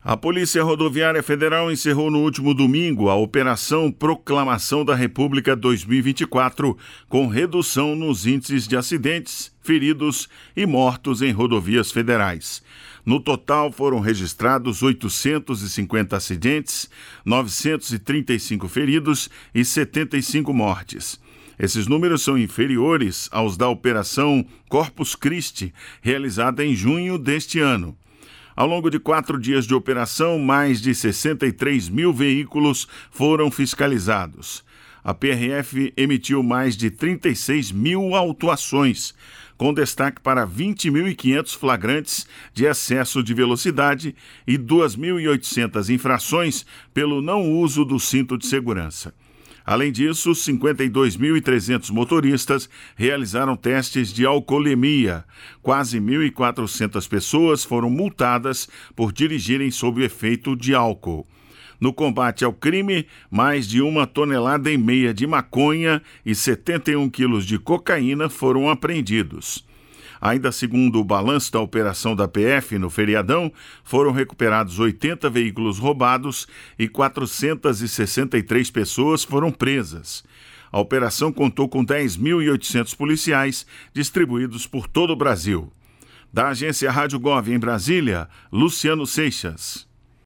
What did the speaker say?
A Polícia Rodoviária Federal encerrou no último domingo a Operação Proclamação da República 2024, com redução nos índices de acidentes, feridos e mortos em rodovias federais. No total, foram registrados 850 acidentes, 935 feridos e 75 mortes. Esses números são inferiores aos da Operação Corpus Christi, realizada em junho deste ano. Ao longo de 4 dias de operação, mais de 63 mil veículos foram fiscalizados. A PRF emitiu mais de 36 mil autuações, com destaque para 20.500 flagrantes de excesso de velocidade e 2.800 infrações pelo não uso do cinto de segurança. Além disso, 52.300 motoristas realizaram testes de alcoolemia. Quase 1.400 pessoas foram multadas por dirigirem sob o efeito de álcool. No combate ao crime, mais de 1,5 toneladas de maconha e 71 quilos de cocaína foram apreendidos. Ainda segundo o balanço da operação da PF no feriadão, foram recuperados 80 veículos roubados e 463 pessoas foram presas. A operação contou com 10.800 policiais distribuídos por todo o Brasil. Da agência Rádio Gov em Brasília, Luciano Seixas.